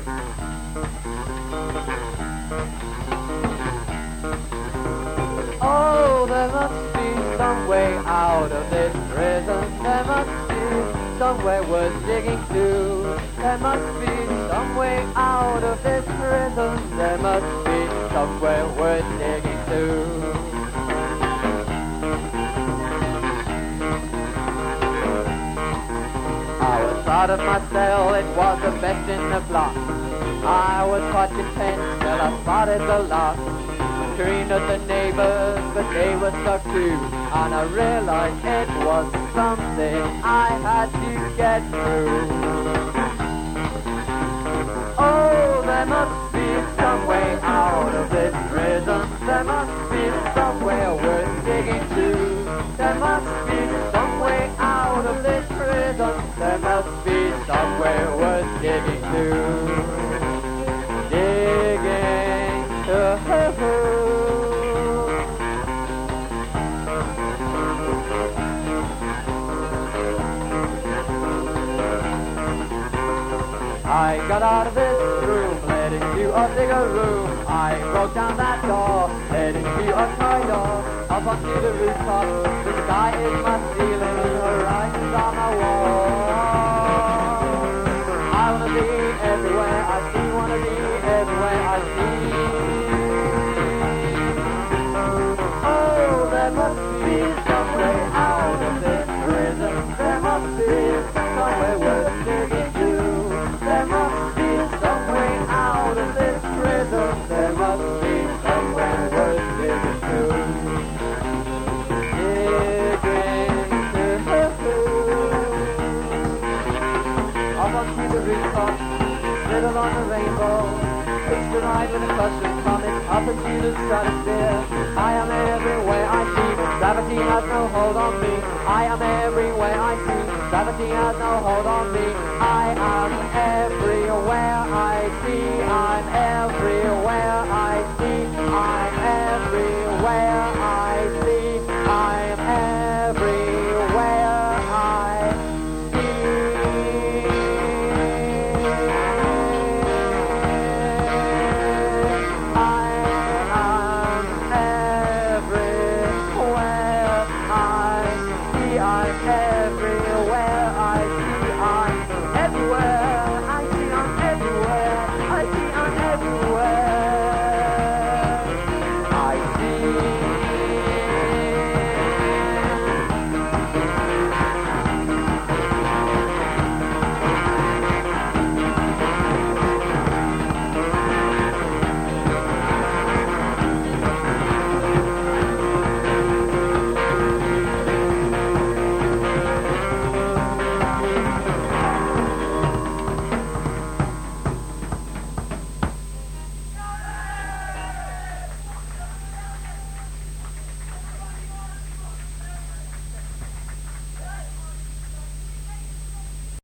Oh, there must be some way out of this prison. There must be somewhere worth digging to. There must be some way out of this prison. There must be somewhere worth digging to. I was proud of my cell, it was the best in the block. I was quite content till I spotted the lock. Screamed at the neighbors, but they were stuck too. And I realized it was something I had to get through. Oh, there must be some way out of this prison. There must be somewhere worth digging to. There must be some way out of this prison. There must be somewhere worth digging to. Digging to. I got out of this room, led into a bigger room. I broke down that door, led into a corridor. Up onto the rooftop, the sky is my ceiling, the horizon's on my wall. I wanna be everywhere I see, wanna be everywhere I see. Oh, there must be some way out of this prison. There must be somewhere worth digging to. There must be some way out of this prison. There must be somewhere worth digging to. Digging to. Up onto the rooftop, little on the rainbow. Hitched a ride with a cushion comet up into the stratosphere. I am everywhere I see. Gravity has no hold on me. I am everywhere I see. Gravity has no hold on me. I am